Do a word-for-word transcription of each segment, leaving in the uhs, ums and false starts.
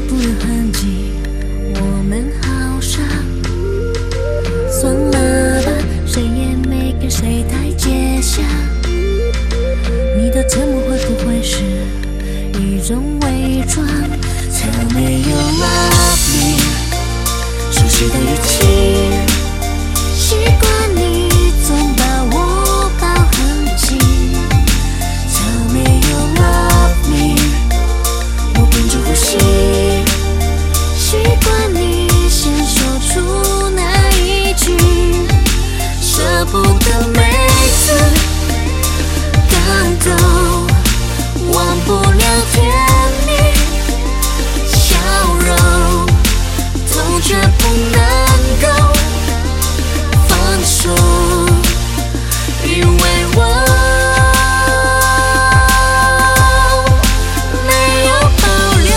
不留痕迹，我们好傻。算了吧，谁也没给谁台阶下。你的沉默会不会是一种伪装？ Tell me you love me， 熟悉的语气，习惯你总把我抱很紧。Tell me you love me， 我屏住呼吸，习惯你先说出那一句，舍不得每次感动，忘不了甜蜜。 痛却不能够放手，因为我没有保留。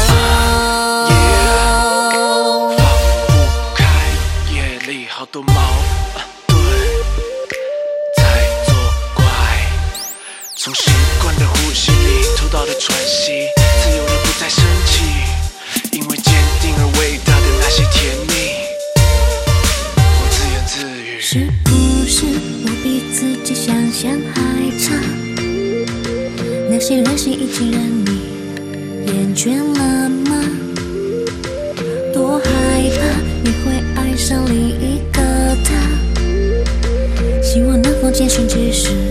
Yeah， 放不开，夜里好多毛，啊、对，在作怪。从习惯的呼吸里偷到的喘息，自由的不再生气。 因为坚定而伟大的那些甜蜜，我自言自语。 是不是我比自己想象还差？那些任性已经让你厌倦了吗？多害怕你会爱上另一个他，希望能否简讯只是。